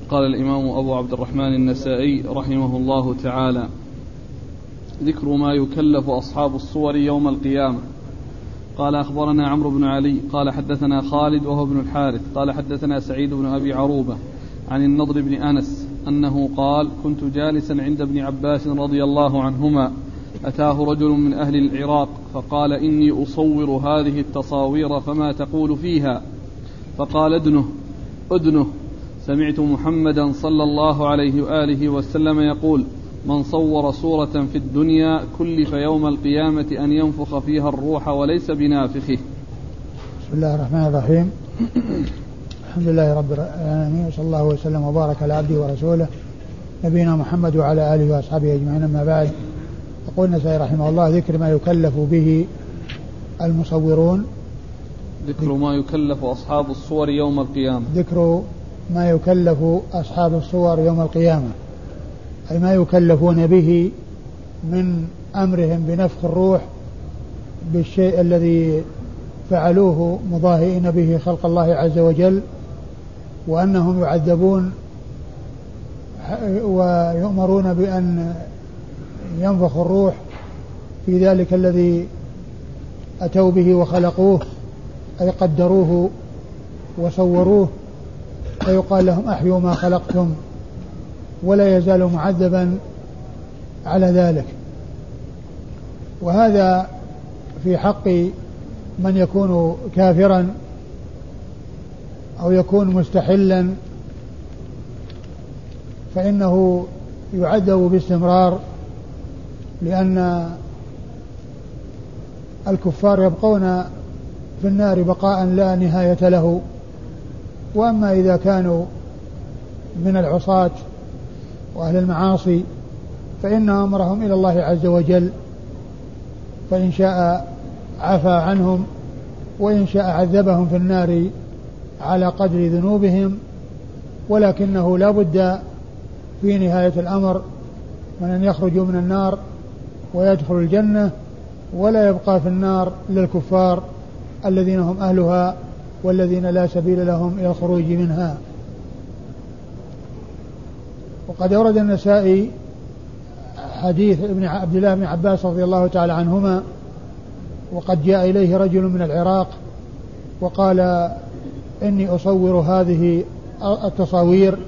قال الإمام أبو عبد الرحمن النسائي رحمه الله تعالى: ذكر ما يكلف أصحاب الصور يوم القيامة. قال أخبرنا عمرو بن علي قال حدثنا خالد وهو ابن الحارث قال حدثنا سعيد بن أبي عروبة عن النضر بن أنس أنه قال: كنت جالسا عند ابن عباس رضي الله عنهما، أتاه رجل من أهل العراق فقال: إني أصور هذه التصاوير فما تقول فيها؟ فقال: أدنه، سمعت محمدا صلى الله عليه وآله وسلم يقول: من صور صورة في الدنيا كلف يوم القيامة أن ينفخ فيها الروح وليس بنافخه. بسم الله الرحمن الرحيم. الحمد لله رب العالمين، وصلى الله وسلم وبارك على عبده ورسوله نبينا محمد وعلى آله وأصحابه أجمعين. أما بعد، يقول النسائي رحمه الله: ذكر ما يكلف به المصورون. ذكر ما يكلف أصحاب الصور يوم القيامة. ذكر ما يكلف أصحاب الصور يوم القيامة، أي ما يكلفون به من أمرهم بنفخ الروح بالشيء الذي فعلوه مضاهئين به خلق الله عز وجل، وأنهم يعذبون ويؤمرون بأن ينفخ الروح في ذلك الذي أتوا به وخلقوه، أي قدروه وصوروه، فيقال لهم: أحيوا ما خلقتم، ولا يزال معذبا على ذلك. وهذا في حق من يكون كافرا أو يكون مستحلا، فإنه يعذب باستمرار، لأن الكفار يبقون في النار بقاء لا نهاية له. وأما إذا كانوا من العصاة وأهل المعاصي فإن أمرهم إلى الله عز وجل، فإن شاء عفى عنهم وإن شاء عذبهم في النار على قدر ذنوبهم، ولكنه لا بد في نهاية الأمر من أن يخرجوا من النار ويدخلوا الجنة، ولا يبقى في النار للكفار الذين هم أهلها والذين لا سبيل لهم إلى الخروج منها. وقد أورد النسائي حديث ابن عبد الله بن عباس رضي الله تعالى عنهما، وقد جاء إليه رجل من العراق وقال: إني أصور هذه التصاوير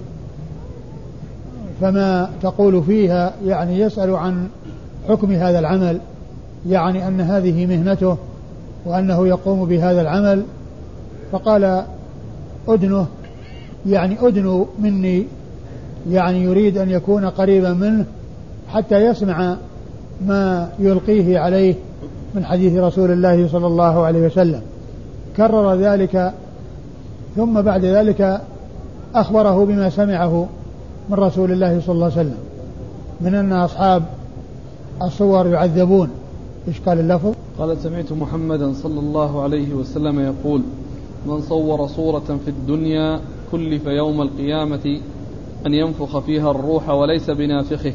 فما تقول فيها؟ يعني يسأل عن حكم هذا العمل، يعني أن هذه مهنته وأنه يقوم بهذا العمل. فقال: أدنه، يعني أدنو مني، يعني يريد أن يكون قريبا منه حتى يسمع ما يلقيه عليه من حديث رسول الله صلى الله عليه وسلم. كرر ذلك، ثم بعد ذلك أخبره بما سمعه من رسول الله صلى الله عليه وسلم من أن أصحاب الصور يعذبون. إيش قال اللفظ؟ قال: سمعت محمدا صلى الله عليه وسلم يقول: من صور صورة في الدنيا كلف يوم القيامة أن ينفخ فيها الروح وليس بنافخه.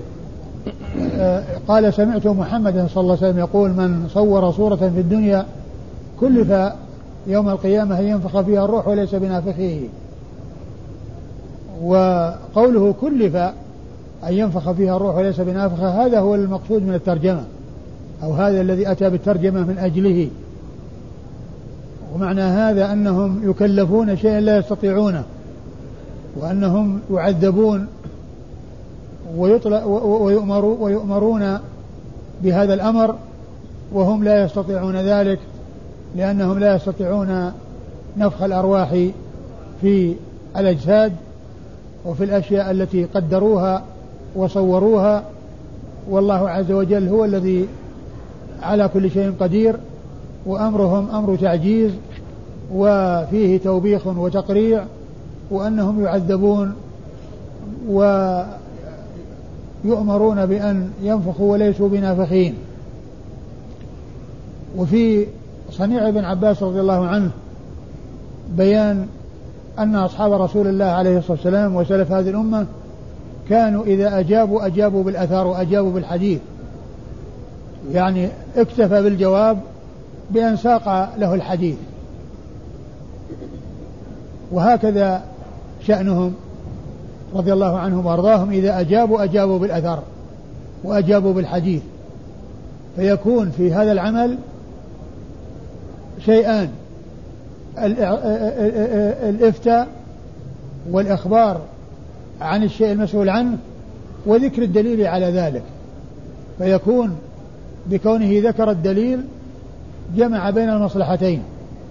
قال: سمعت محمدا صلى الله عليه وسلم يقول: من صور صورة في الدنيا كلف يوم القيامة أن ينفخ فيها الروح وليس بنافخه. وقوله كلف أن ينفخ فيها الروح وليس بنافخه هذا هو المقصود من الترجمة، أو هذا الذي أتى بالترجمة من أجله. ومعنى هذا أنهم يكلفون شيئا لا يستطيعونه، وأنهم يعذبون ويؤمرون بهذا الأمر وهم لا يستطيعون ذلك، لأنهم لا يستطيعون نفخ الأرواح في الأجساد وفي الأشياء التي قدروها وصوروها. والله عز وجل هو الذي على كل شيء قدير، وأمرهم أمر تعجيز وفيه توبيخ وتقريع، وأنهم يعذبون ويؤمرون بأن ينفخوا وليسوا بنافخين. وفي صنيع ابن عباس رضي الله عنه بيان أن أصحاب رسول الله عليه الصلاة والسلام وسلف هذه الأمة كانوا إذا أجابوا بالأثار وأجابوا بالحديث، يعني اكتفى بالجواب بأن ساق له الحديث. وهكذا شأنهم، رضي الله عنهم وأرضاهم إذا أجابوا بالأثر وأجابوا بالحديث، فيكون في هذا العمل شيئان: الإفتاء والإخبار عن الشيء المسؤول عنه وذكر الدليل على ذلك، فيكون بكونه ذكر الدليل جمع بين المصلحتين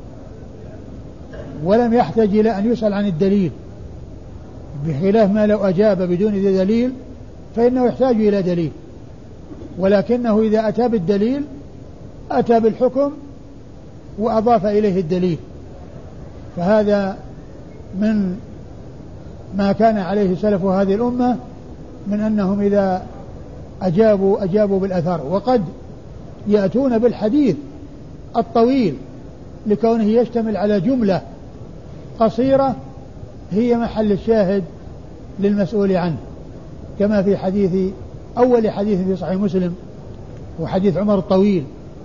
ولم يحتاج إلى أن يسأل عن الدليل، بخلاف ما لو أجاب بدون دليل فإنه يحتاج إلى دليل، ولكنه إذا أتى بالدليل أتى بالحكم وأضاف إليه الدليل. فهذا من ما كان عليه سلف هذه الأمة من أنهم إذا أجابوا بالأثر، وقد يأتون بالحديث الطويل لكونه يشتمل على جملة قصيرة هي محل الشاهد للمسؤول عنه، كما في أول حديث في صحيح مسلم وحديث عمر الطويل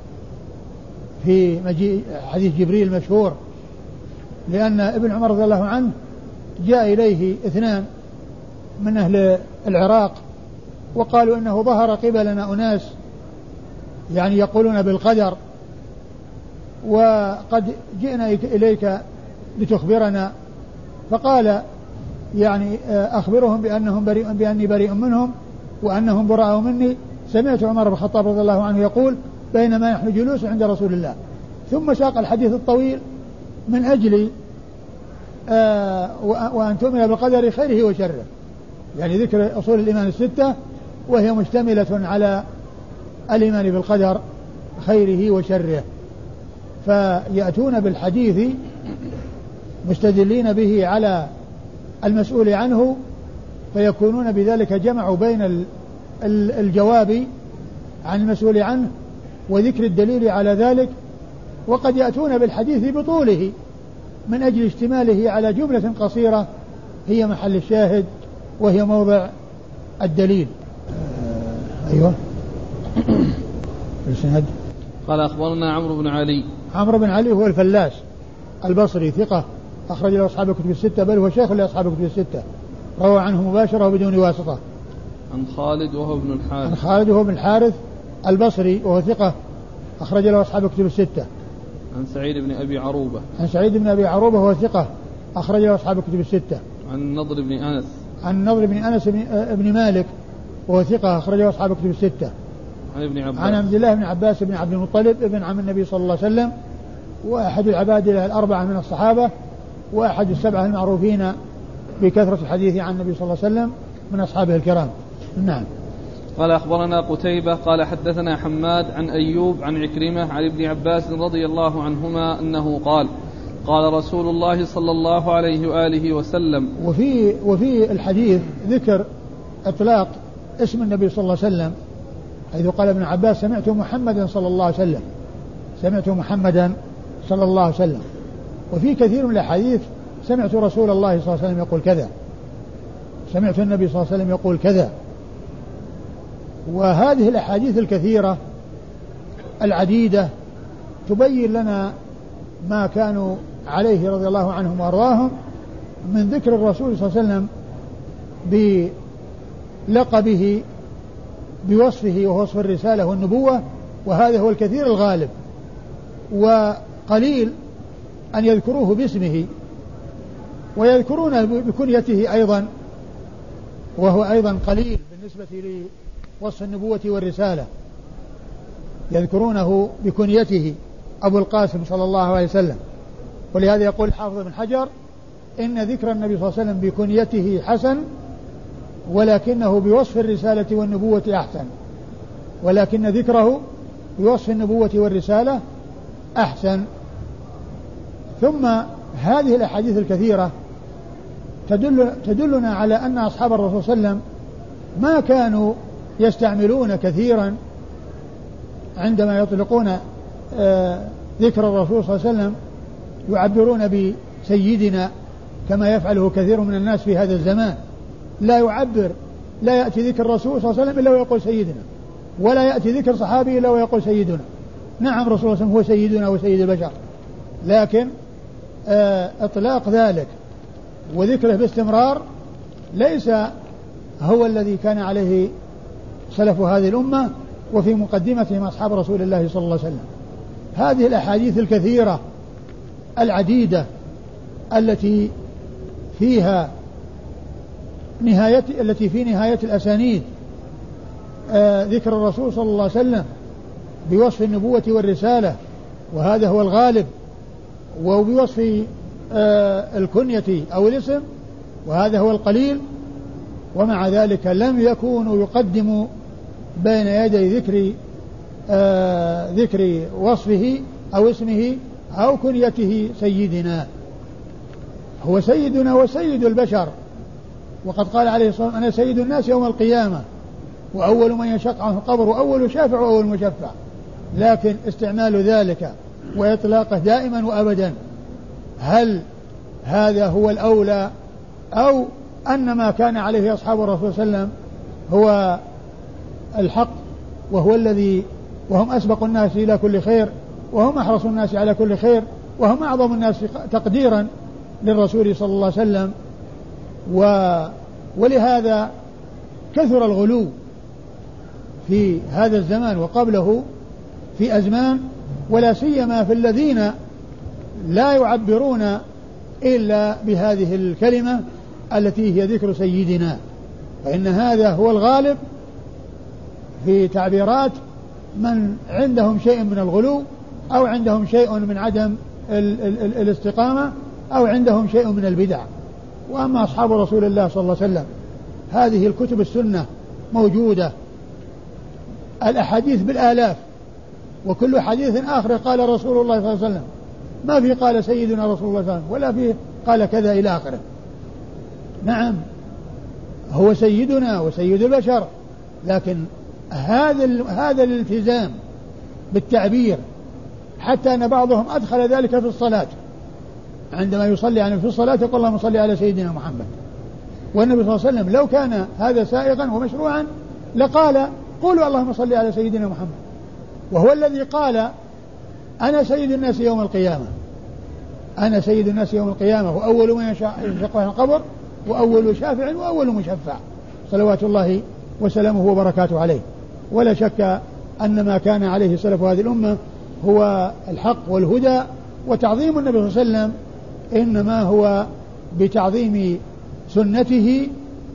في حديث جبريل المشهور، لأن ابن عمر رضي الله عنه جاء إليه 2 من أهل العراق وقالوا إنه ظهر قبلنا أناس يعني يقولون بالقدر، وقد جئنا إليك لتخبرنا، فقال يعني أخبرهم بأني بريء منهم وأنهم براء مني. سمعت عمر بن الخطاب رضي الله عنه يقول بينما نحن جلوس عند رسول الله، ثم ساق الحديث الطويل من أجل وأن تؤمن بالقدر خيره وشره، يعني ذكر أصول الإيمان 6 وهي مشتملة على الإيمان بالقدر خيره وشره، فيأتون بالحديث مستدلين به على المسؤول عنه، فيكونون بذلك جمعوا بين الجواب عن المسؤول عنه وذكر الدليل على ذلك، وقد يأتون بالحديث بطوله من أجل اشتماله على جملة قصيرة هي محل الشاهد وهي موضع الدليل. أيوة. قال أخبرنا عمرو بن علي هو الفلاس البصري ثقة أخرج له أصحاب الكتب 6، بل هو شيخ لأصحاب الكتب 6، روى عنه مباشرة وبدون واسطة. عن خالد وهو ابن الحارث البصري وهو ثقة أخرج له أصحاب الكتب 6. عن سعيد بن أبي عروبة وهو ثقة أخرج له أصحاب الكتب 6. عن النضر بن أنس بن مالك وهو ثقة أخرج له أصحاب الكتب 6. عن عبد الله بن عباس بن عبد المطلب ابن عم النبي صلى الله عليه وسلم، وأحد العبادلة 4 من الصحابة، وأحد 7 المعروفين بكثرة الحديث عن النبي صلى الله عليه وسلم من أصحابه الكرام. نعم. قال أخبرنا قتيبة قال حدثنا حماد عن أيوب عن عكرمة عن ابن عباس رضي الله عنهما أنه قال قال رسول الله صلى الله عليه وآله وسلم. وفي الحديث ذكر إطلاق اسم النبي صلى الله عليه وسلم، حيث قال ابن عباس سمعت محمدا صلى الله عليه وسلم، وفي كثير من الأحاديث سمعت رسول الله صلى الله عليه وسلم يقول كذا، سمعت النبي صلى الله عليه وسلم يقول كذا. وهذه الأحاديث الكثيرة العديدة تبين لنا ما كانوا عليه رضي الله عنهم وأرضاهم من ذكر الرسول صلى الله عليه وسلم بلقبه بوصفه وهو وصف الرسالة والنبوة، وهذا هو الكثير الغالب، وقليل أن يذكروه باسمه، ويذكرون بكنيته أيضا وهو أيضا قليل بالنسبة لوصف النبوة والرسالة، يذكرونه بكنيته أبو القاسم صلى الله عليه وسلم. ولهذا يقول حافظ بن حجر إن ذكر النبي صلى الله عليه وسلم بكنيته حسن، ولكنه بوصف الرسالة والنبوة أحسن، ولكن ذكره بوصف النبوة والرسالة أحسن. ثم هذه الأحاديث الكثيرة تدلنا على أن أصحاب الرسول صلى الله عليه وسلم ما كانوا يستعملون كثيرا عندما يطلقون ذكر الرسول صلى الله عليه وسلم يعبرون بسيدنا كما يفعله كثير من الناس في هذا الزمان، لا يأتي ذكر الرسول صلى الله عليه وسلم إلا ويقول سيدنا، ولا يأتي ذكر صحابي إلا ويقول سيدنا. نعم رسول الله هو سيدنا وسيد البشر، لكن إطلاق ذلك وذكره باستمرار ليس هو الذي كان عليه سلف هذه الأمة وفي مقدمتهم أصحاب رسول الله صلى الله عليه وسلم. هذه الأحاديث الكثيرة العديدة التي فيها التي في نهاية الأسانيد ذكر الرسول صلى الله عليه وسلم بوصف النبوة والرسالة، وهذا هو الغالب، وبوصف الكنية أو الاسم، وهذا هو القليل. ومع ذلك لم يكونوا يقدموا بين يدي ذكر وصفه أو اسمه أو كنيته سيدنا. هو سيدنا وسيد البشر، وقد قال عليه الصلاة والسلام: أنا سيد الناس يوم القيامة، وأول من ينشق عنه القبر، وأول شافع وأول مشفع. لكن استعمال ذلك وإطلاقه دائما وأبدا، هل هذا هو الأولى، أو أن ما كان عليه أصحاب الرسول صلى الله عليه وسلم هو الحق، وهو الذي وهم أسبق الناس إلى كل خير، وهم أحرص الناس على كل خير، وهم أعظم الناس تقديرا للرسول صلى الله عليه وسلم. ولهذا كثر الغلو في هذا الزمان وقبله في أزمان، ولا سيما في الذين لا يعبرون إلا بهذه الكلمة التي هي ذكر سيدنا، فإن هذا هو الغالب في تعبيرات من عندهم شيء من الغلو، أو عندهم شيء من عدم الاستقامة، أو عندهم شيء من البدع. وأما أصحاب رسول الله صلى الله عليه وسلم هذه الكتب السنة موجودة، الأحاديث بالآلاف، وكل حديث آخر قال رسول الله صلى الله عليه وسلم، ما في قال سيدنا رسول الله صلى الله عليه وسلم، ولا في قال كذا إلى آخره. نعم هو سيدنا وسيد البشر، لكن هذا الالتزام بالتعبير، حتى أن بعضهم أدخل ذلك في الصلاة، عندما يصلي عنه في الصلاة يقول: اللهم صل على سيدنا محمد. والنبي صلى الله عليه وسلم لو كان هذا سائغا ومشروعا لقال: قولوا اللهم صل على سيدنا محمد. وهو الذي قال: أنا سيد الناس يوم القيامة، أنا سيد الناس يوم القيامة، وأول من ينشق عنه القبر، وأول شافع وأول مشفع، صلوات الله وسلامه وبركاته عليه. ولا شك أن ما كان عليه سلف هذه الأمة هو الحق والهدى، وتعظيم النبي صلى الله عليه وسلم إنما هو بتعظيم سنته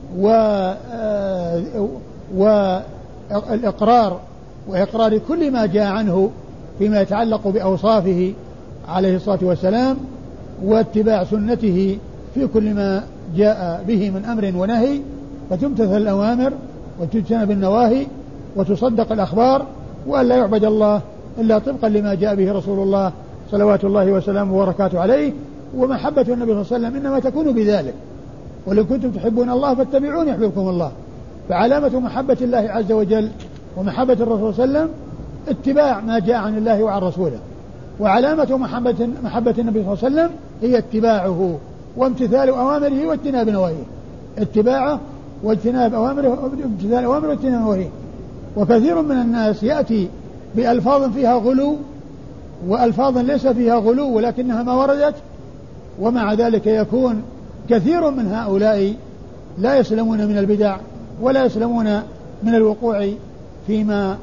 والإقرار وإقرار كل ما جاء عنه فيما يتعلق بأوصافه عليه الصلاة والسلام، واتباع سنته في كل ما جاء به من أمر ونهي، فتمتثل الأوامر وتجتنب النواهي وتصدق الأخبار، وأن لا يعبد الله إلا طبقا لما جاء به رسول الله صلوات الله وسلامه وبركاته عليه. ومحبة النبي صلى الله عليه وسلم إنما تكون بذلك: ولو كنتم تحبون الله فاتبعوني يحببكم الله. فعلامة محبة الله عز وجل ومحبة الرسول صلى الله عليه وسلم اتباع ما جاء عن الله وعن رسوله، وعلامة محبة النبي صلى الله عليه وسلم هي اتباعه وامتثال أوامره واجتناب نواهيه، اتباعه واجتناب أوامره، امتثال أوامره واجتناب نواهيه. وكثير من الناس يأتي بألفاظ فيها غلو وألفاظ ليس فيها غلو ولكنها ما وردت، ومع ذلك يكون كثير من هؤلاء لا يسلمون من البدع ولا يسلمون من الوقوع فيما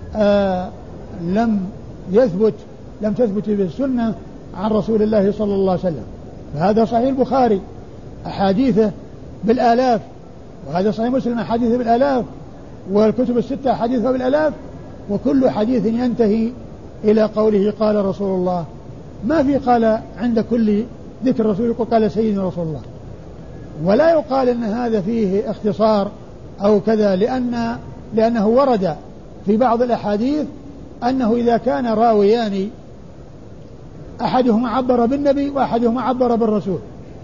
لم تثبت بالسنة عن رسول الله صلى الله عليه وسلم. فهذا صحيح البخاري أحاديثه بالآلاف، وهذا صحيح مسلم أحاديثه بالآلاف، والكتب الستة أحاديثها بالآلاف، وكل حديث ينتهي إلى قوله قال رسول الله. ما في قال عند كل ذكر الرسول يقول قال سيدنا رسول الله، ولا يقال أن هذا فيه اختصار أو كذا، لأنه ورد في بعض الأحاديث أنه إذا كان راويان أحدهما عبر بالنبي وأحدهما عبر بالرسول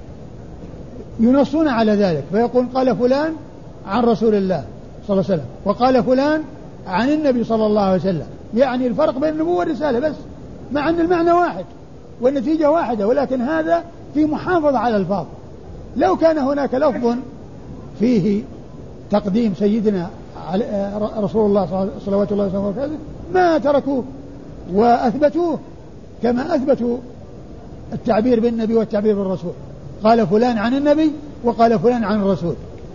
ينصون على ذلك، فيقول قال فلان عن رسول الله صلى الله عليه وسلم، وقال فلان عن النبي صلى الله عليه وسلم، يعني الفرق بين النبوة والرسالة بس، مع أن المعنى واحد والنتيجة واحدة، ولكن هذا في محافظة على الألفاظ. لو كان هناك لفظ فيه تقديم سيدنا رسول الله صلوات الله وسلامه وبركاته ما تركوه وأثبتوه، كما أثبتوا التعبير بالنبي والتعبير بالرسول، قال فلان عن النبي وقال فلان عن الرسول،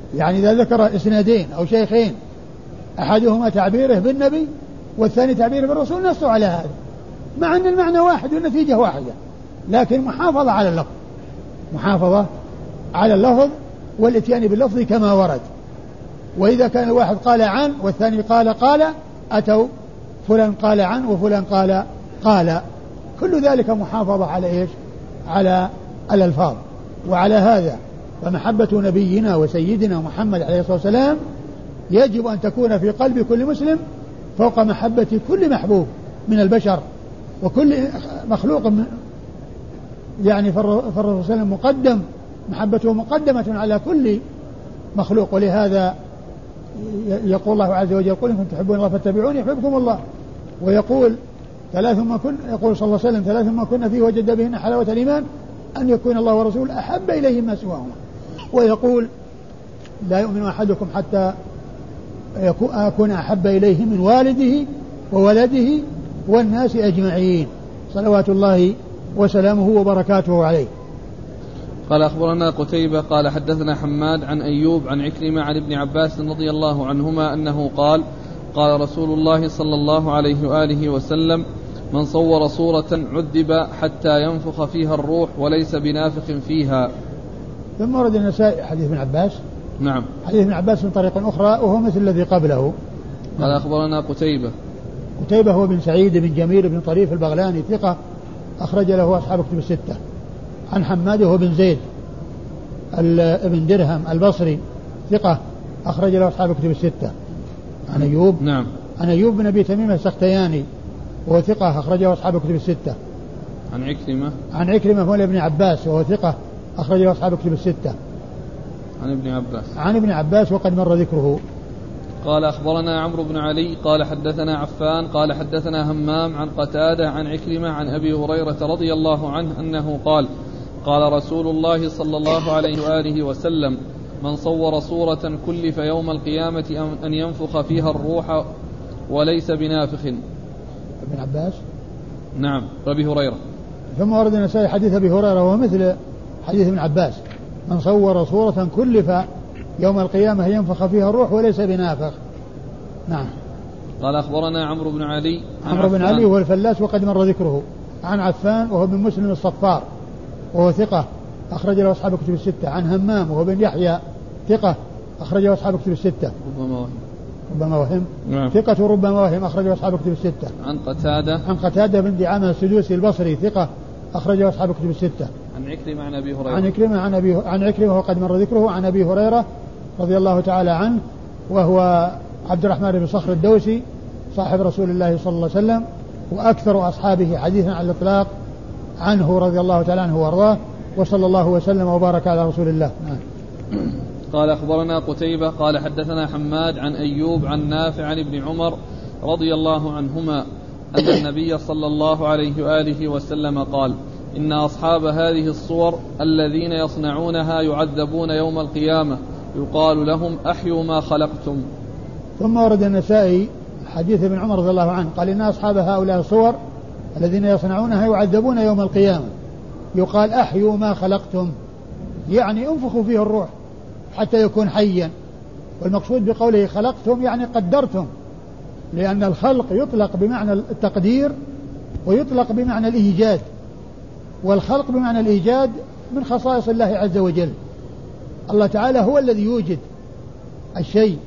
يعني إذا ذكر إسنادين أو شيخين أحدهما تعبيره بالنبي والثاني تعبيره بالرسول نصوا على هذا، مع أن المعنى واحد والنتيجة واحدة، لكن محافظة على اللفظ، محافظة على اللفظ والاتيان باللفظ كما ورد. وإذا كان الواحد قال عن والثاني قال أتوا فلان قال عن وفلان قال كل ذلك محافظة على إيش؟ على الألفاظ. وعلى هذا فمحبة نبينا وسيدنا محمد عليه الصلاة والسلام يجب أن تكون في قلب كل مسلم فوق محبة كل محبوب من البشر وكل مخلوق يعني فالرسول صلى الله عليه وسلم مقدم، محبته مقدمة على كل مخلوق. ولهذا يقول الله عز وجل قل إن كنتم تحبون الله فاتبعوني يحببكم الله. ويقول يقول صلى الله عليه وسلم ثلاث ما كنا فيه وجد بهن حلاوة الإيمان أن يكون الله ورسوله أحب إليه ما سواهما. ويقول لا يؤمن أحدكم حتى أكون أحب إليه من والده وولده والناس أجمعين صلوات الله وسلامه وبركاته عليه. قال أخبرنا قتيبة قال حدثنا حماد عن أيوب عن عكرمة عن ابن عباس رضي الله عنهما أنه قال قال رسول الله صلى الله عليه وآله وسلم من صور صورة عذب حتى ينفخ فيها الروح وليس بنافخ فيها. ثم ورد النسائي حديث ابن عباس. نعم. حديث ابن عباس من طريق أخرى وهو مثل الذي قبله. قال أخبرنا قتيبة هو بن سعيد بن جميل بن طريف البغلاني ثقة أخرج له أصحاب كتب الستة. عن حماد هو بن زيد ابن درهم البصري ثقة أخرج له أصحاب كتب الستة. عن أيوب. نعم. عن أيوب بن أبي تميم السختياني وهو ثقة أخرجه أصحاب كتب الستة. عن عكرمة هو ابن عباس وهو ثقة أخرجه أصحاب كتب الستة. عن ابن عباس وقد مر ذكره. قال أخبرنا عمرو بن علي قال حدثنا عفان قال حدثنا همام عن قتادة عن عكرمة عن أبي هريرة رضي الله عنه أنه قال قال رسول الله صلى الله عليه وآله وسلم من صور صورة كلف يوم القيامة أن ينفخ فيها الروح وليس بنافخ. ابن عباس. نعم. أبي هريرة. ثم ورد النسائي حديث أبي هريرة وهو مثل حديث ابن عباس من صور صورة كلف يوم القيامة ينفخ فيها الروح وليس بنافخ. نعم. قال أخبرنا عمرو بن علي. عمرو بن علي هو الفلاس وقد مر ذكره. عن عفان وهو بن مسلم الصفار وهو ثقة أخرج له أصحاب كتب الستة. عن همام وهو بن يحيى ثقة أخرج له أصحاب كتب الستة. ربما وهم. نعم. ثقة ربما وهم أخرج له أصحاب كتب الستة. عن قتادة بن دعامة السدوسي البصري ثقة أخرج له أصحاب كتب الستة. عن عكرمة عن أبي هريرة. عن عكرمة وقد مر ذكره. عن أبي هريرة رضي الله تعالى عنه وهو عبد الرحمن بن صخر الدوسي صاحب رسول الله صلى الله عليه وسلم وأكثر أصحابه حديثا على الإطلاق عنه رضي الله تعالى عنه وارضاه وصلى الله وسلم وبارك على رسول الله. قال أخبرنا قتيبة قال حدثنا حماد عن أيوب عن نافع عن ابن عمر رضي الله عنهما أن النبي صلى الله عليه وآله وسلم قال إن أصحاب هذه الصور الذين يصنعونها يعذبون يوم القيامة يقال لهم أحيوا ما خلقتم. ثم ورد النسائي حديث ابن عمر رضي الله عنه قال إن أصحاب هؤلاء الصور الذين يصنعونها يعذبون يوم القيامة يقال أحيوا ما خلقتم، يعني انفخوا فيه الروح حتى يكون حيا. والمقصود بقوله خلقتم يعني قدرتم، لأن الخلق يطلق بمعنى التقدير ويطلق بمعنى الإيجاد، والخلق بمعنى الإيجاد من خصائص الله عز وجل. الله تعالى هو الذي يوجد الشيء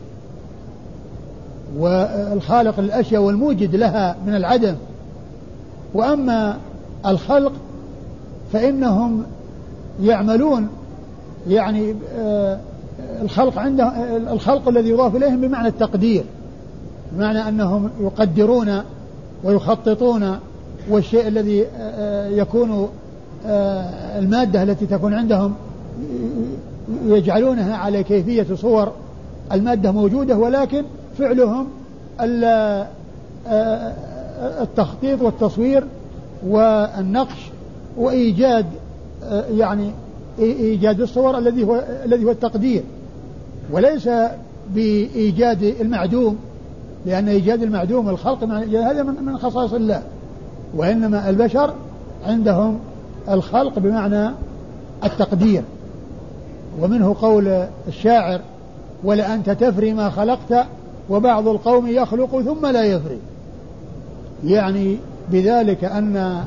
والخالق للأشياء والموجد لها من العدم. وأما الخلق فإنهم يعملون يعني الخلق عنده الخلق الذي يضاف إليهم بمعنى التقدير، بمعنى أنهم يقدرون ويخططون، والشيء الذي يكون المادة التي تكون عندهم يجعلونها على كيفية صور المادة موجودة، ولكن فعلهم التخطيط والتصوير والنقش وإيجاد يعني إيجاد الصور الذي هو التقدير، وليس بإيجاد المعدوم، لأن إيجاد المعدوم الخلق هذا من خصائص الله، وإنما البشر عندهم الخلق بمعنى التقدير. ومنه قول الشاعر ولأنت تفري ما خلقت وبعض القوم يخلق ثم لا يفري. يعني بذلك أن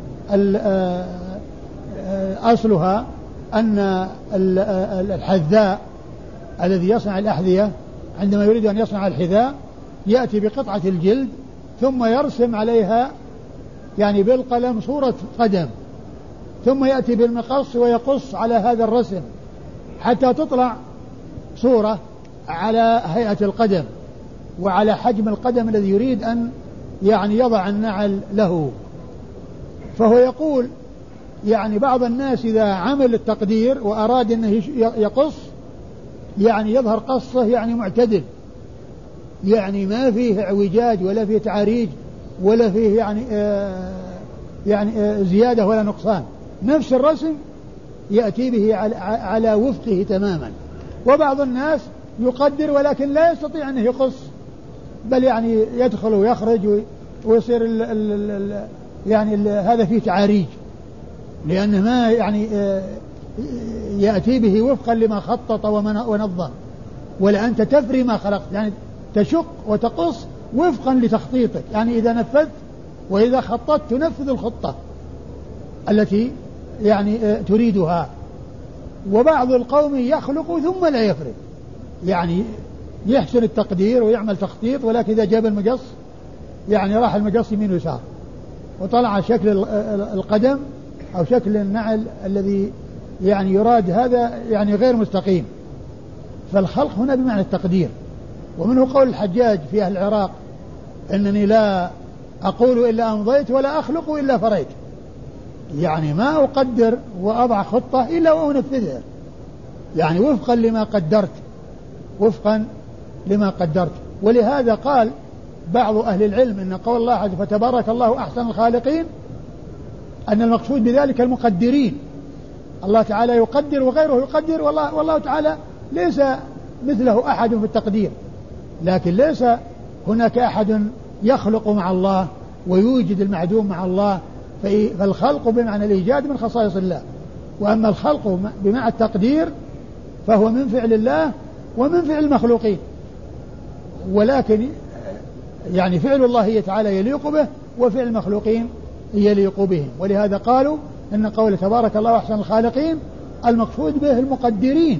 أصلها أن الحذاء الذي يصنع الأحذية عندما يريد أن يصنع الحذاء يأتي بقطعة الجلد ثم يرسم عليها يعني بالقلم صورة قدم، ثم يأتي بالمقص ويقص على هذا الرسم حتى تطلع صورة على هيئة القدم وعلى حجم القدم الذي يريد أن يعني يضع النعل له. فهو يقول يعني بعض الناس إذا عمل التقدير وأراد أنه يقص يعني يظهر قصه يعني معتدل، يعني ما فيه اعوجاج ولا فيه تعاريج ولا فيه يعني زيادة ولا نقصان، نفس الرسم يأتي به على وفقه تماما. وبعض الناس يقدر ولكن لا يستطيع أنه يقص، بل يعني يدخل ويخرج ويصير هذا فيه تعاريج، لأنه ما يعني يأتي به وفقا لما خطط ونظم. ولا أنت تفري ما خلقت، يعني تشق وتقص وفقا لتخطيطك، يعني إذا نفذت وإذا خططت تنفذ الخطة التي يعني تريدها. وبعض القوم يخلق ثم لا يفري، يعني يحسن التقدير ويعمل تخطيط، ولكن إذا جاب المقص يعني راح المقص يمين ويسار وطلع شكل القدم أو شكل النعل الذي يعني يراد هذا يعني غير مستقيم. فالخلق هنا بمعنى التقدير. ومنه قول الحجاج في أهل العراق إنني لا أقول إلا أمضيت ولا أخلق إلا فريت، يعني ما أقدر وأضع خطة إلا وأنفذها، يعني وفقا لما قدرت، وفقا لما قدرت. ولهذا قال بعض أهل العلم إن قول الله عز وجل فتبارك الله أحسن الخالقين أن المقصود بذلك المقدرين. الله تعالى يقدر وغيره يقدر، والله تعالى ليس مثله أحد في التقدير، لكن ليس هناك أحد يخلق مع الله ويوجد المعدوم مع الله. فالخلق بمعنى الإيجاد من خصائص الله، وأما الخلق بمعنى التقدير فهو من فعل الله ومن فعل المخلوقين، ولكن يعني فعل الله تعالى يليق به وفعل المخلوقين يليق بهم. ولهذا قالوا إن قول تبارك الله أحسن الخالقين المقصود به المقدرين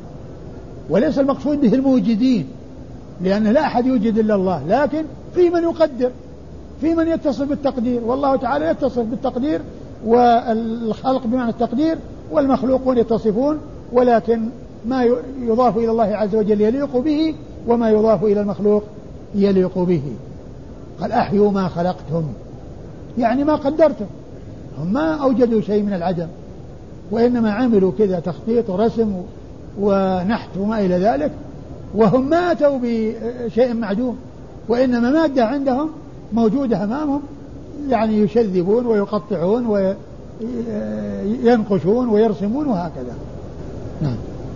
وليس المقصود به الموجدين، لأن لا أحد يوجد إلا الله، لكن في من يقدر، في من يتصف بالتقدير، والله تعالى يتصف بالتقدير والخلق بمعنى التقدير، والمخلوقون يتصفون، ولكن ما يضاف إلى الله عز وجل يليق به وما يضاف إلى المخلوق يليق به. قال أحيوا ما خلقتم، يعني ما قدرتم، هم ما أوجدوا شيء من العدم، وإنما عملوا كذا تخطيط ورسم ونحت وما إلى ذلك، وهم ما أتوا بشيء معدوم، وإنما مادة عندهم موجودة أمامهم، يعني يشذبون ويقطعون وينقشون ويرسمون وهكذا. نعم.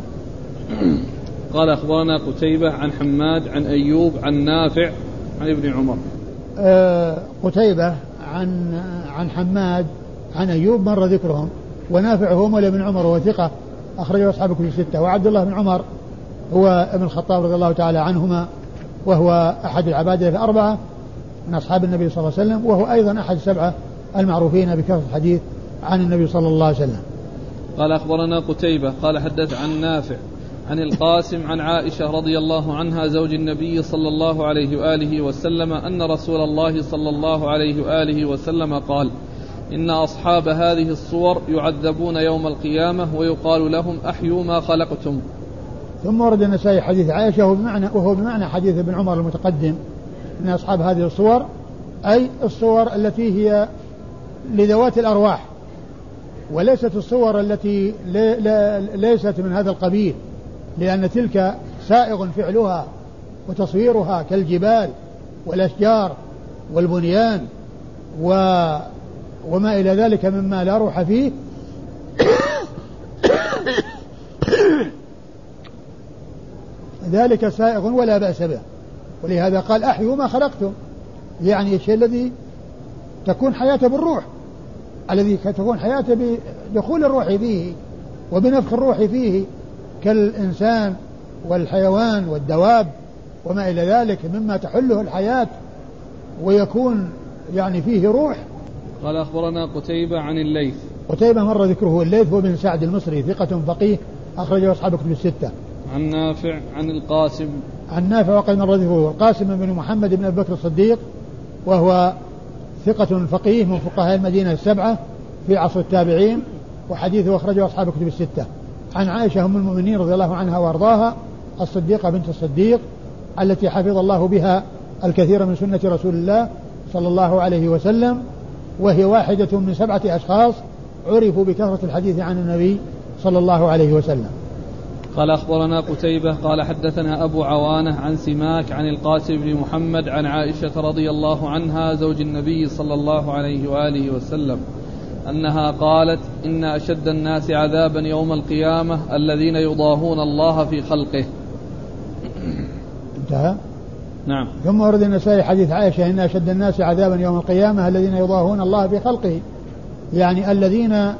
قال أخبرنا قتيبة عن حماد عن أيوب عن نافع عن ابن عمر. قتيبة عن حماد عن أيوب مر ذكرهم، ونافع هو مولى بن عمر وثقة أخرجه أصحاب كتب الستة، وعبد الله بن عمر هو ابن الخطاب رضي الله تعالى عنهما، وهو أحد العبادة الأربعة من أصحاب النبي صلى الله عليه وسلم، وهو أيضا أحد السبعة المعروفين بكثرة الحديث عن النبي صلى الله عليه وسلم. قال أخبرنا قتيبة قال حدث عن نافع عن القاسم عن عائشة رضي الله عنها زوج النبي صلى الله عليه وآله وسلم أن رسول الله صلى الله عليه وآله وسلم قال إن أصحاب هذه الصور يعذبون يوم القيامة ويقال لهم أحيوا ما خلقتم. ثم ورد النسائي حديث عائشة وهو بمعنى حديث ابن عمر المتقدم، إن أصحاب هذه الصور أي الصور التي هي لذوات الأرواح، وليست الصور التي ليست من هذا القبيل، لأن تلك سائغ فعلها وتصويرها كالجبال والأشجار والبنيان وما إلى ذلك مما لا روح فيه ذلك سائغ ولا بأس به. ولهذا قال أحيوا ما خلقتم، يعني الشيء الذي تكون حياته بالروح، الذي تكون حياته بدخول الروح فيه وبنفخ الروح فيه، كالإنسان والحيوان والدواب وما إلى ذلك مما تحله الحياة ويكون يعني فيه روح. قال أخبرنا قتيبة عن الليث. قتيبة مر ذكره. الليث هو بن سعد المصري ثقة فقيه أخرجه أصحاب كتب الستة. عن نافع عن القاسم. عن نافع وقد مر ذكره. القاسم بن محمد بن أبي بكر الصديق وهو ثقة فقيه من فقهاء المدينة السبعة في عصر التابعين وحديثه أخرجه أصحاب كتب الستة. عن عائشة أم المؤمنين رضي الله عنها وأرضاها الصديقة بنت الصديق التي حفظ الله بها الكثير من سنة رسول الله صلى الله عليه وسلم، وهي واحدة من 7 أشخاص عرفوا بكثرة الحديث عن النبي صلى الله عليه وسلم. قال أخبرنا قتيبة قال حدثنا أبو عوانة عن سماك عن القاسم بن محمد عن عائشة رضي الله عنها زوج النبي صلى الله عليه وآله وسلم أنها قالت إن أشد الناس عذابا يوم القيامة الذين يضاهون الله في خلقه. انتهى. نعم. ثم ورد النسائي حديث عائشة إن أشد الناس عذابا يوم القيامة الذين يضاهون الله في خلقه، يعني الذين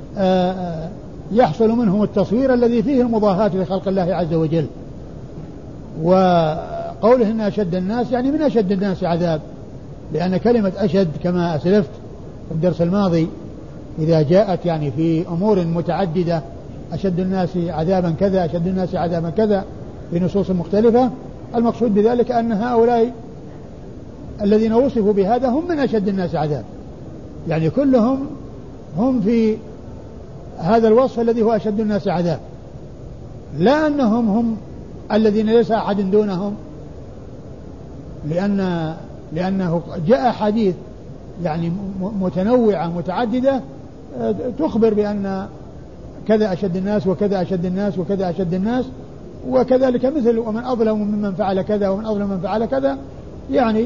يحصل منهم التصوير الذي فيه المضاهاة لخلق الله عز وجل. وقوله إن أشد الناس يعني من أشد الناس عذاب، لأن كلمة أشد كما أسلفت في الدرس الماضي إذا جاءت يعني في أمور متعددة أشد الناس عذابا كذا أشد الناس عذابا كذا في نصوص مختلفة، المقصود بذلك أن هؤلاء الذين وصفوا بهذا هم من أشد الناس عذاب، يعني كلهم هم في هذا الوصف الذي هو أشد الناس عذاب، لا أنهم هم الذين ليس أحد دونهم، لأنه جاء حديث يعني متنوعة متعددة تخبر بأن كذا أشد الناس وكذا أشد الناس وكذا أشد الناس، وكذلك مثل ومن أظلم ممن فعل كذا ومن أظلم من فعل كذا، يعني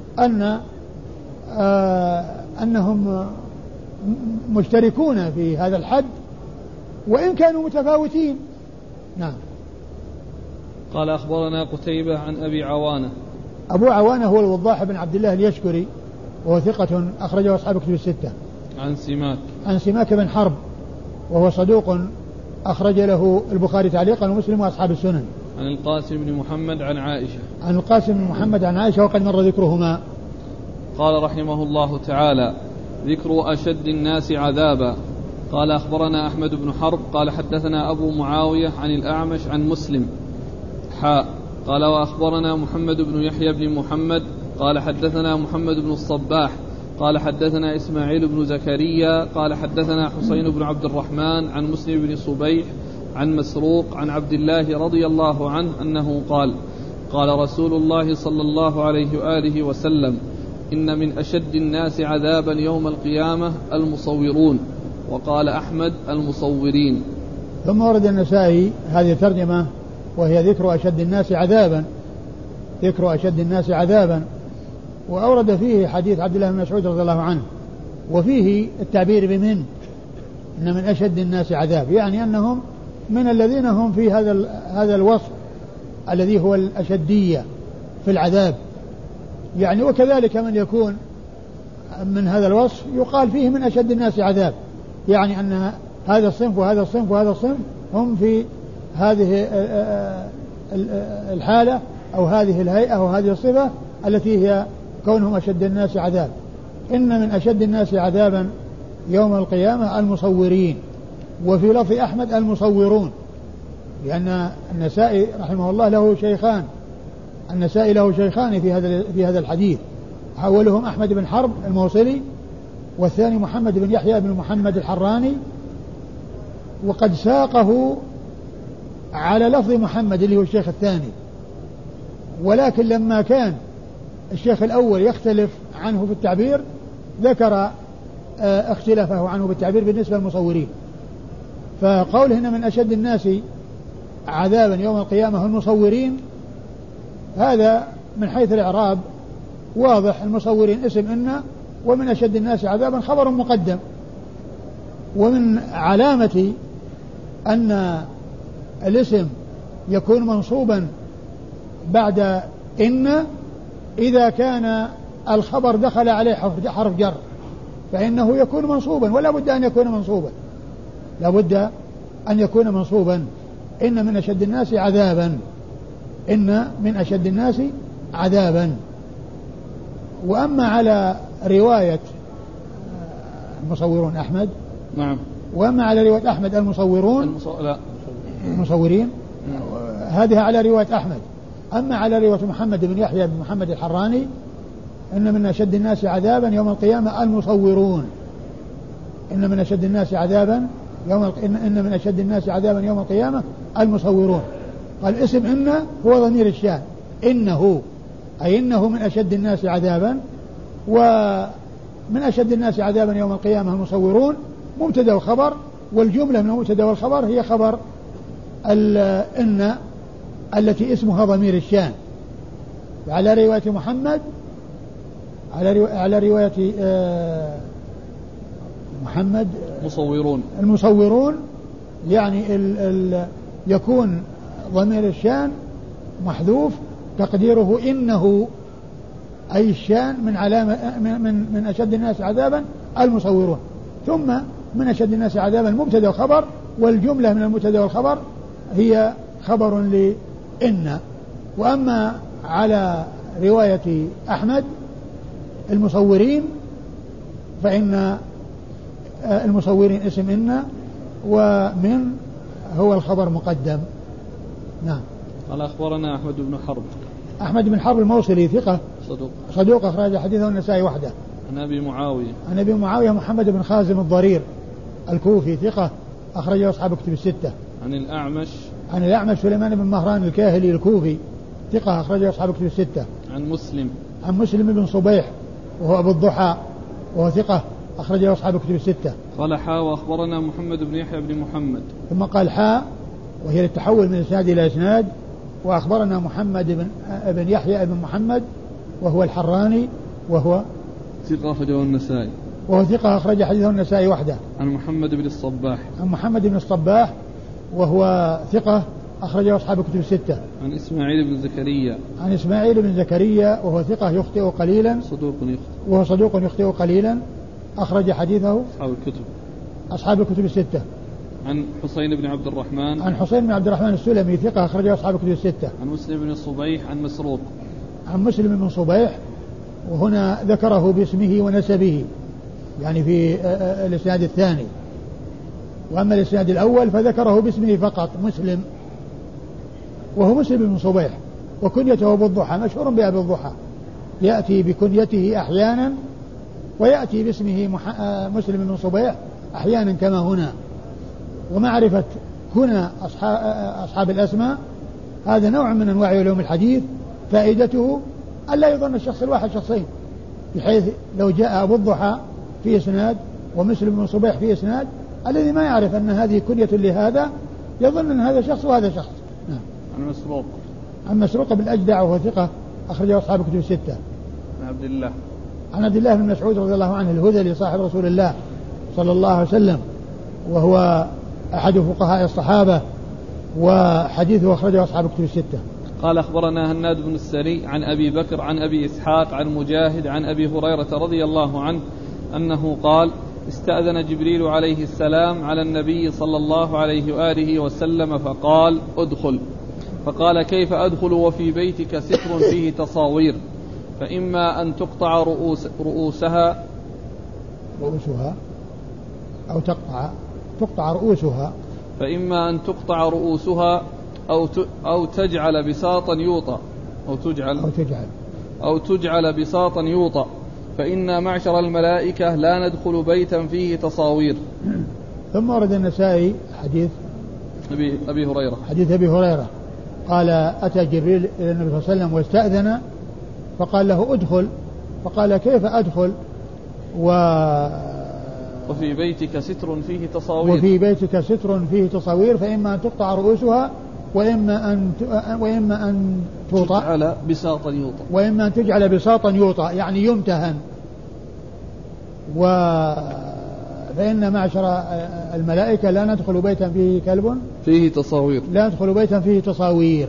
أنهم مشتركون في هذا الحد وإن كانوا متفاوتين. نعم. قال أخبرنا قتيبة عن أبي عوانة. أبو عوانة هو الوضاح بن عبد الله اليشكري وهو ثقة أخرجه أصحاب كتب الستة. عن سماك بن حرب وهو صدوق أخرج له البخاري تعليقا ومسلم وأصحاب السنن. عن القاسم بن محمد عن عائشة. عن القاسم بن محمد عن عائشة وقد مر ذكرهما. قال رحمه الله تعالى: ذكر أشد الناس عذابا. قال أخبرنا أحمد بن حرب قال حدثنا أبو معاوية عن الأعمش عن مسلم قال وأخبرنا محمد بن يحيى بن محمد قال حدثنا محمد بن الصباح قال حدثنا إسماعيل بن زكريا قال حدثنا حسين بن عبد الرحمن عن مسلم بن صبيح عن مسروق عن عبد الله رضي الله عنه أنه قال رسول الله صلى الله عليه وآله وسلم: إن من أشد الناس عذابا يوم القيامة المصورون. وقال أحمد: المصورين. ثم ورد النسائي هذه الترجمة وهي ذكر أشد الناس عذابا، وأورد فيه حديث عبد الله بن مسعود رضي الله عنه، وفيه التعبير بمن، إن من أشد الناس عذاب، يعني أنهم من الذين هم في هذا الوصف الذي هو الأشدية في العذاب، يعني وكذلك من يكون من هذا الوصف يقال فيه من أشد الناس عذاب، يعني أن هذا الصنف وهذا الصنف وهذا الصنف هم في هذه الحالة أو هذه الهيئة أو هذه الصفة التي هي كونهم أشد الناس عذاب. إن من أشد الناس عذابا يوم القيامة المصورين، وفي لفظ أحمد المصورون، لأن النسائي رحمه الله له شيخان، النسائي له شيخان في هذا الحديث، أولهم أحمد بن حرب الموصلي، والثاني محمد بن يحيى بن محمد الحراني، وقد ساقه على لفظ محمد اللي هو الشيخ الثاني، ولكن لما كان الشيخ الأول يختلف عنه في التعبير ذكر اختلافه عنه بالتعبير بالنسبة للمصورين. فقوله إن من أشد الناس عذابا يوم القيامة المصورين، هذا من حيث الإعراب واضح، المصورين اسم إن، ومن أشد الناس عذابا خبر مقدم. ومن علامة أن الاسم يكون منصوبا بعد إن إذا كان الخبر دخل عليه حرف جر فإنه يكون منصوبا، ولا بد أن يكون منصوبا، لا بد أن يكون منصوبا. إن من أشد الناس عذابا، إن من أشد الناس عذابا. وأما على رواية المصورون أحمد، نعم، وأما على رواية أحمد المصورون المصورين، هذه على رواية أحمد. أما على رواية محمد بن يحيى بن محمد الحراني إن من أشد الناس عذابا يوم القيامة المصورون، إن من أشد الناس عذابا إن من أشد الناس عذابا يوم القيامة المصورون. قال اسم إن هو ضمير الشان، إنه أي إنه من أشد الناس عذابا، ومن أشد الناس عذابا يوم القيامة المصورون مبتدأ وخبر، والجملة من المبتدأ والخبر هي خبر إن التي اسمها ضمير الشان. على رواية محمد، على رواية محمد المصورون يعني يكون ضمير الشان محذوف تقديره إنه، أي الشان من علامة من أشد الناس عذابا المصورون، ثم من أشد الناس عذابا المبتدأ والخبر، والجملة من المبتدأ والخبر هي خبر لإن. وأما على رواية أحمد المصورين فإن المصورين اسم إن، ومن هو الخبر مقدم. نعم. قال أخبرنا أحمد بن حرب. أحمد بن حرب الموصلي ثقة صدوق أخرج حديثه النسائي وحده. عن أبي معاوية. عن أبي معاوية محمد بن خازم الضرير الكوفي ثقة أخرجه أصحاب كتب الستة. عن الأعمش. عن الأعمش سليمان بن مهران الكاهلي الكوفي ثقة أخرجه أصحاب كتب الستة. عن مسلم. عن مسلم بن صبيح وهو أبو الضحى وهو ثقة أخرجه أصحاب كتب الستة. قال حاء وأخبرنا محمد بن يحيى بن محمد. ثم قال حاء وهي للتحول من إسناد إلى إسناد، وأخبرنا محمد بن يحيى بن محمد وهو الحراني وهو ثقة أخرجه النسائي. وهو ثقة أخرج حديثه النسائي وحده. عن محمد بن الصباح. عن محمد بن الصباح وهو ثقة أخرجه أصحاب كتب الستة. عن إسماعيل بن زكريا. عن إسماعيل بن زكريا وهو ثقة يخطئ قليلا، وهو صدوق يخطئ قليلا، أخرج حديثه أصحاب الكتب الستة. عن حسين بن عبد الرحمن. عن حسين بن عبد الرحمن السلمي ثقة أخرجه أصحاب الكتب الستة. عن مسلم بن صبيح. عن مسروق. عن مسلم بن صبيح، وهنا ذكره باسمه ونسبه يعني في الإسناد الثاني، وأما الإسناد الأول فذكره باسمه فقط مسلم، وهو مسلم بن صبيح وكنيته أبو الضحى، مشهور بأبي الضحى، يأتي بكنيته أحيانا ويأتي باسمه مسلم بن صبيح أحيانا كما هنا. ومعرفة كنى أصحاب الأسماء هذا نوع من أنواع علوم الحديث، فائدته ألا يظن الشخص الواحد شخصين، بحيث لو جاء أبو الضحى في إسناد ومسلم بن صبيح في إسناد، الذي ما يعرف أن هذه كنية لهذا يظن أن هذا شخص وهذا شخص. نعم. عن مسروق. عن مسروق بن الأجدع وهو ثقة أخرجه أصحاب الكتب الستة. عن عبد الله. عن عبد الله بن مسعود رضي الله عنه الهذلي صاحب رسول الله صلى الله عليه وسلم، وهو أحد فقهاء الصحابة، وحديثه أخرجه أصحاب الكتب الستة. قال أخبرنا هناد بن السري عن أبي بكر عن أبي إسحاق عن مجاهد عن أبي هريرة رضي الله عنه أنه قال: استأذن جبريل عليه السلام على النبي صلى الله عليه وآله وسلم فقال: ادخل. فقال: كيف أدخل وفي بيتك ستر فيه تصاوير، فإما أن تقطع رؤوسها أو تقطع رؤوسها، فإما أن تقطع رؤوسها أو تجعل بساطا يوطى أو تجعل بساطا يوطى، فإنا معشر الملائكة لا ندخل بيتا فيه تصاوير. ثم ورد النسائي حديث أبي هريرة، حديث أبي هريرة قال: أتى جبريل إلى النبي صلى الله عليه وسلم واستأذن فقال له: ادخل. فقال: كيف أدخل وفي بيتك ستر فيه تصاوير، فإما أن تقطع رؤوسها وإما أن تجعل تجعل بساطا يوطى يعني يمتهن. فإن معشر الملائكة لا ندخل بيتا فيه كلب فيه تصاوير، لا ندخل بيتا فيه تصاوير.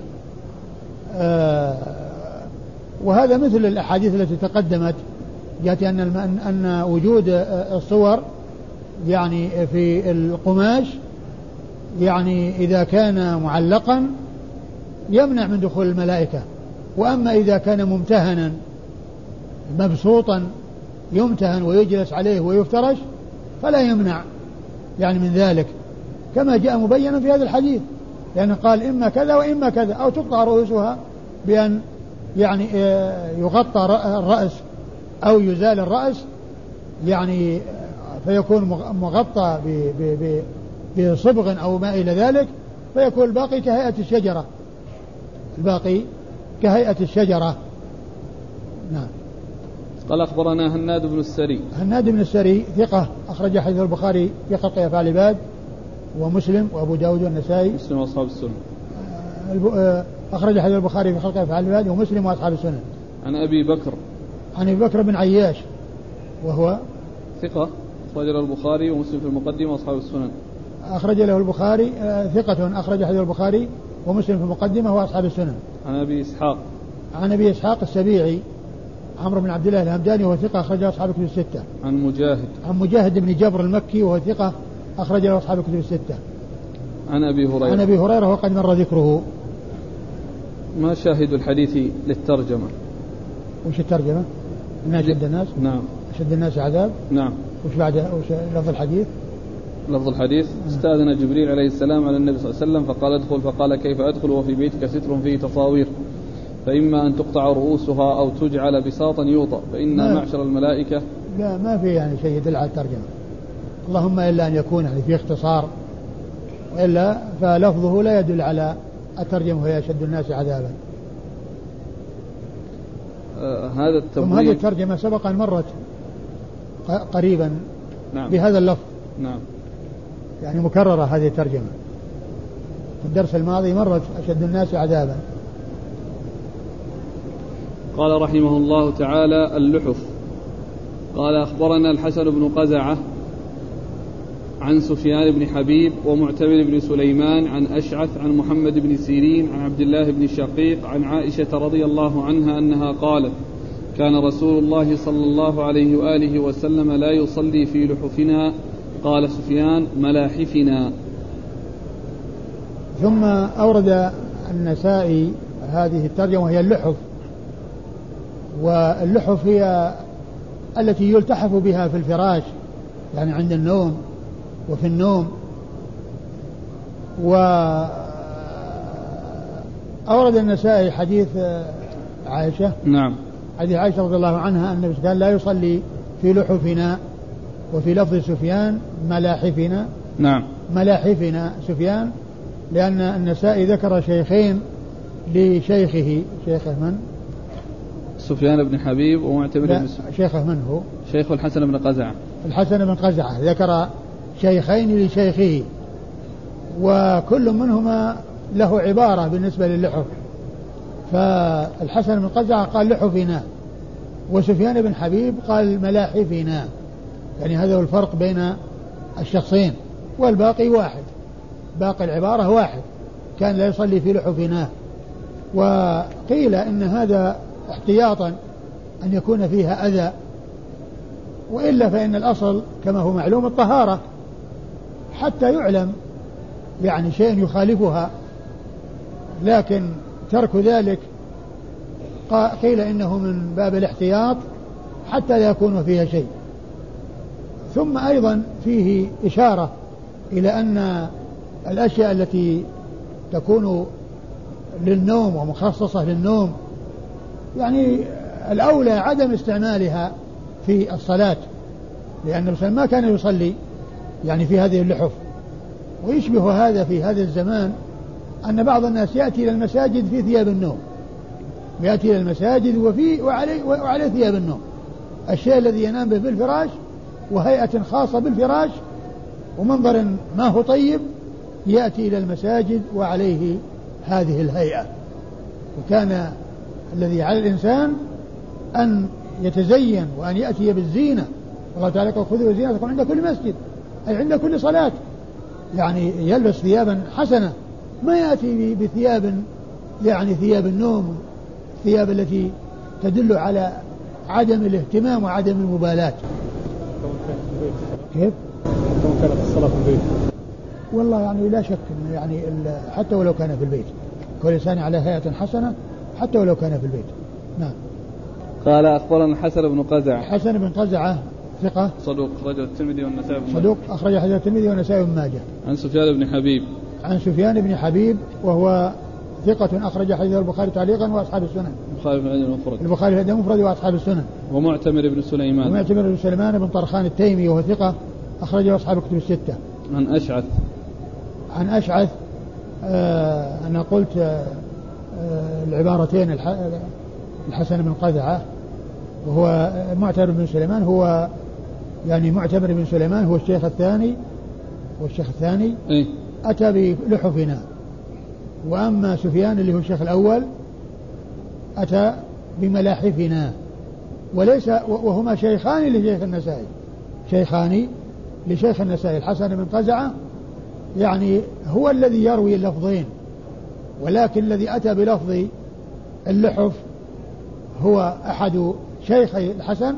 وهذا مثل الأحاديث التي تقدمت، يأتي أن وجود الصور يعني في القماش يعني إذا كان معلقا يمنع من دخول الملائكة، وأما إذا كان ممتهنا مبسوطا يمتهن ويجلس عليه ويفترش فلا يمنع يعني من ذلك، كما جاء مبينا في هذا الحديث، لأنه قال إما كذا وإما كذا، أو تقطع رؤوسها بأن يعني يغطى الرأس أو يزال الرأس يعني فيكون مغطى بصبغ أو ما إلى ذلك، فيكون الباقي كهيئة الشجرة، الباقي كهيئة الشجرة. نعم. قال أخبرنا هناد بن السري. هناد بن السري ثقة أخرج حديث البخاري في خلق أفعال العباد ومسلم وأبو داود والنسائي. مسلم وأصحاب السنن. أخرج حديث البخاري في خلق أفعال العباد ومسلم وأصحاب السنن. عن أبي بكر. عن أبي بكر بن عياش وهو ثقة أخرج له البخاري ومسلم في المقدمة وأصحاب السنن. أخرج له البخاري ثقة أخرج حديث البخاري ومسلم في المقدمة وأصحاب السنن. عن أبي إسحاق. عن أبي إسحاق السبيعي عمرو بن عبد الله الهمداني وهو ثقة أخرج له أصحاب الكتب الستة. عن مجاهد. عن مجاهد بن جبر المكي وهو ثقة أخرج له أصحاب الكتب الستة. عن أبي هريرة. عن أبي هريرة وقد مر ذكره. ما شاهد الحديث للترجمة؟ وش الترجمة؟ من أشد الناس. نعم. أشد الناس عذاب. نعم. وش بعد وش لفظ الحديث؟ لفظ الحديث استأذن جبريل عليه السلام على النبي صلى الله عليه وسلم فقال ادخل، فقال كيف أدخل وفي بيتك ستر فيه تصاوير، فإما أن تقطع رؤوسها أو تجعل بساطا يوطأ، فإن معشر الملائكة. لا ما في يعني شيء يدل على الترجمة، اللهم إلا أن يكون يعني في اختصار، وإلا فلفظه لا يدل على الترجمة وهي أشد الناس عذابا. هذا التبويب. ثم هذه الترجمة سبق أن مرت قريبا. نعم. بهذا اللفظ. نعم. يعني مكررة هذه الترجمة في الدرس الماضي مرت أشد الناس عذابا. قال رحمه الله تعالى اللحف. قال أخبرنا الحسن بن قزعة عن سفيان بن حبيب ومعتمر بن سليمان عن أشعث عن محمد بن سيرين عن عبد الله بن شقيق عن عائشة رضي الله عنها أنها قالت كان رسول الله صلى الله عليه وآله وسلم لا يصلي في لحفنا. قال سفيان ملاحفنا. ثم أورد النسائي هذه الترجمة وهي اللحف، واللحف هي التي يلتحف بها في الفراش يعني عند النوم وفي النوم. وأورد النسائي حديث عائشة. نعم. حديث عائشة رضي الله عنها أن النبي كان لا يصلي في لحفنا، وفي لفظ سفيان ملاحفنا. نعم. ملاحفنا سفيان، لأن النسائي ذكر شيخين لشيخه. شيخه من؟ سفيان بن حبيب ومعتمر بن شيخه من هو؟ شيخ الحسن بن قزعة. الحسن بن قزعة ذكر شيخين لشيخه، وكل منهما له عبارة بالنسبة للحف، فالحسن بن قزعة قال لحفنا، وسفيان بن حبيب قال ملاحفنا، يعني هذا هو الفرق بين الشخصين، والباقي واحد، باقي العبارة واحد، كان لا يصلي في لحفنا. وقيل إن هذا احتياطا أن يكون فيها أذى، وإلا فإن الأصل كما هو معلوم الطهارة حتى يعلم يعني شيء يخالفها، لكن ترك ذلك قيل إنه من باب الاحتياط حتى لا يكون فيها شيء. ثم أيضا فيه إشارة إلى أن الأشياء التي تكون للنوم ومخصصة للنوم يعني الأولى عدم استعمالها في الصلاة، لأن الرسول ما كان يصلي يعني في هذه اللحف. ويشبه هذا في هذا الزمان أن بعض الناس يأتي إلى المساجد في ثياب النوم، يأتي إلى المساجد وعليه ثياب النوم، الشيء الذي ينام به بالفراش وهيئة خاصة بالفراش ومنظر ما هو طيب، يأتي إلى المساجد وعليه هذه الهيئة. وكان الذي على الإنسان أن يتزين وأن يأتي بالزينة، الله تعالى قال خذوا زينتكم عند كل مسجد، أي عند كل صلاة، يعني يلبس ثيابا حسنة، ما يأتي بثياب يعني ثياب النوم، الثياب التي تدل على عدم الاهتمام وعدم المبالاة. كيف؟ كانت الصلاة في البيت. والله يعني لا شك إنه يعني حتى ولو كان في البيت، كل إنسان على هيئة حسنة حتى ولو كان في البيت. نعم. قال أخبرنا الحسن بن قزعة. حسن بن قزعة ثقة صدوق أخرجه الترمذي والنسائي. صدوق أخرج حديث الترمذي والنسائي بن ماجه. عن سفيان بن حبيب. عن سفيان بن حبيب وهو ثقة أخرج حديث البخاري تعليقا وأصحاب السنن. البخاري في الأدب المفرد وأصحاب السنن. ومعتمر بن سليمان. ومعتمر بن سليمان بن طرخان التيمي وهو ثقة أخرجه أصحاب الكتب الستة. عن أشعث. عن أشعث أنا قلت العبارتين الحسن بن قزعة وهو معتمر بن سليمان، هو يعني معتمر بن سليمان هو الشيخ الثاني إيه؟ أتى بلحفنا، وأما سفيان اللي هو الشيخ الأول أتى بملاحفنا، وليس وهما شيخان لشيخ النسائي، شيخان لشيخ النسائي. الحسن بن قزعة يعني هو الذي يروي اللفظين، ولكن الذي أتى بلفظ اللحف هو أحد شيخي الحسن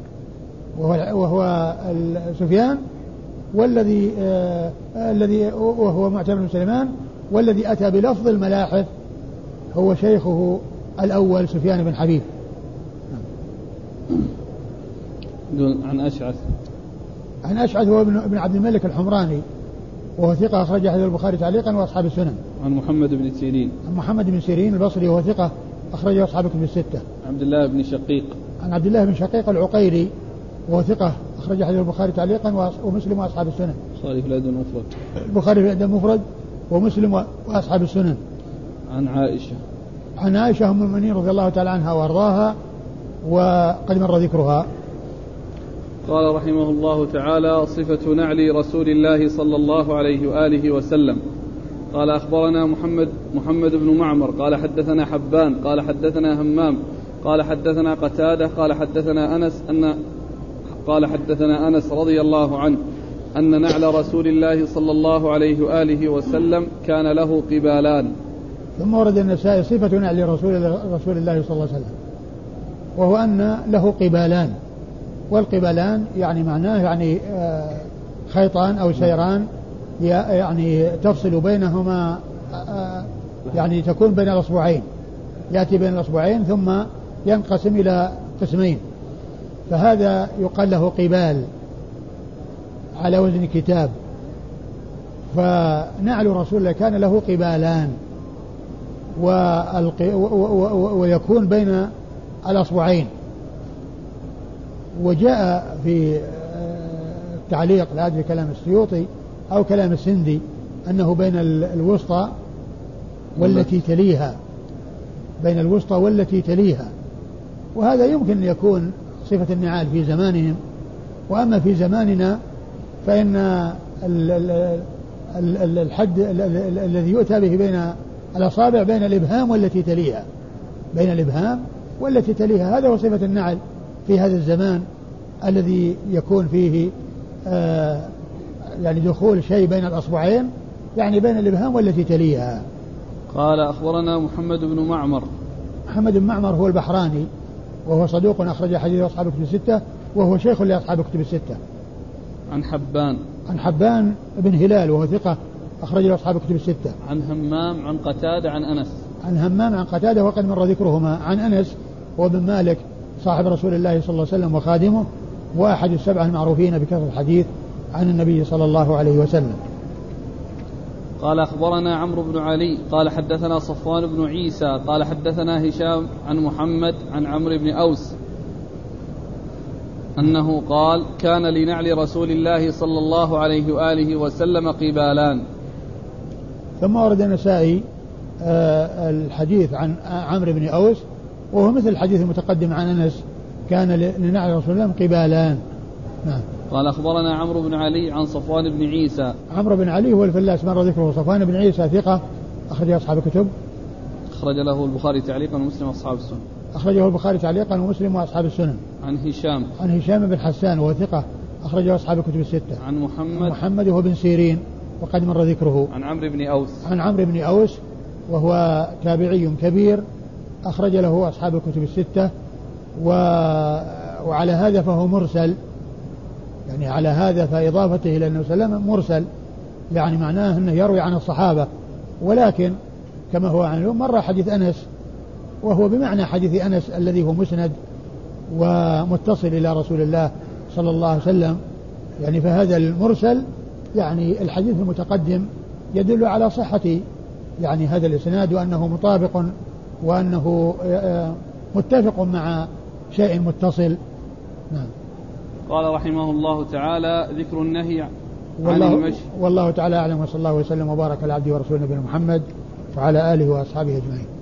وهو سفيان، والذي وهو معتمر بن سليمان، والذي أتى بلفظ الملاحف هو شيخه الأول سفيان بن حبيب. عن أشعث هو ابن عبد الملك الحمراني وهو ثقة أخرج حديث البخاري تعليقا وأصحاب السنن. عن محمد بن سيرين. عن محمد بن سيرين البصري وهو ثقة أخرج أصحاب الكتب الستة. عبد الله بن شقيق. عن عبد الله بن شقيق العقيري وهو ثقة أخرج حديث البخاري تعليقا ومسلم وأصحاب السنن. البخاري في الأدب المفرد. البخاري في الأدب المفرد ومسلم وأصحاب السنن. عن عائشة. عن عائشة أم المؤمنين رضي الله تعالى عنها وأرضاها وقد مر ذكرها. قال رحمه الله تعالى: صفة نعل رسول الله صلى الله عليه وآله وسلم. قال أخبرنا محمد بن معمر قال حدثنا حبان قال حدثنا همام قال حدثنا قتادة قال حدثنا أنس رضي الله عنه أن نعل رسول الله صلى الله عليه وآله وسلم كان له قبالان. ثم ورد النسائي صفة نعل رسول الله صلى الله عليه وسلم، وهو أن له قبالان، والقبالان يعني معناه يعني خيطان أو سيران يعني تفصل بينهما، يعني تكون بين الأصبعين، يأتي بين الأصبعين ثم ينقسم إلى قسمين، فهذا يقال له قبال على وزن كتاب. فنعل رسول الله كان له قبالان ويكون بين الأصبعين. وجاء في التعليق لا أدري كلام السيوطي أو كلام السندي أنه بين الوسطى والتي تليها، بين الوسطى والتي تليها، وهذا يمكن أن يكون صفة النعال في زمانهم. وأما في زماننا فإن الحد الذي يؤتى به بين الأصابع بين الإبهام والتي تليها، بين الإبهام والتي تليها، هذا هو صفة النعل في هذا الزمان الذي يكون فيه يعني دخول شيء بين الأصبعين، يعني بين الإبهام والتي تليها. قال أخبرنا محمد بن معمر. محمد بن معمر هو البحراني وهو صدوق أخرج حديث أصحاب الكتب الستة، وهو شيخ لأصحاب الكتب الستة. عن حبان بن هلال وهو ثقة أخرج أصحاب الكتب الستة. عن همام عن قتادة عن أنس. عن همام عن قتادة وقد مر ذكرهما. عن أنس وابن مالك صاحب رسول الله صلى الله عليه وسلم وخادمه، وأحد السبعة المعروفين بكثرة الحديث عن النبي صلى الله عليه وسلم. قال أخبرنا عمرو بن علي قال حدثنا صفوان بن عيسى قال حدثنا هشام عن محمد عن عمرو بن أوس أنه قال: كان لنعل رسول الله صلى الله عليه وآله وسلم قبالان. ثم ورد النسائي الحديث عن عمرو بن أوس وهو مثل الحديث المتقدم عن أنس، كان لنعل رسول الله قبالان. نعم. قال أخبرنا عمرو بن علي عن صفوان بن عيسى. عمرو بن علي هو الفلاس مر ذكره. صفوان بن عيسى ثقة أخرج أصحاب الكتب. أخرج له البخاري تعليقا ومسلم وأصحاب السنن. أخرجه البخاري تعليقا ومسلم وأصحاب السنن. عن هشام بن حسان وهو ثقة أخرجه أصحاب الكتب الستة. عن محمد وهو بن سيرين وقد مر ذكره. عن عمرو بن أوس وهو تابعي كبير أخرج له أصحاب الكتب الستة. وعلى هذا فهو مرسل، يعني على هذا فإضافته إلى النبي صلى الله عليه وسلم مرسل، يعني معناه أنه يروي عن الصحابة، ولكن كما هو عنه مر حديث أنس وهو بمعنى حديث أنس الذي هو مسند ومتصل إلى رسول الله صلى الله عليه وسلم، يعني فهذا المرسل يعني الحديث المتقدم يدل على صحة يعني هذا الإسناد وأنه مطابق وأنه متفق مع شيء متصل. نعم. قال رحمه الله تعالى: ذكر النهي عن المشي. والله تعالى أعلم، وصلى الله وسلم وبارك على عبده ورسوله نبينا محمد وعلى آله وأصحابه أجمعين.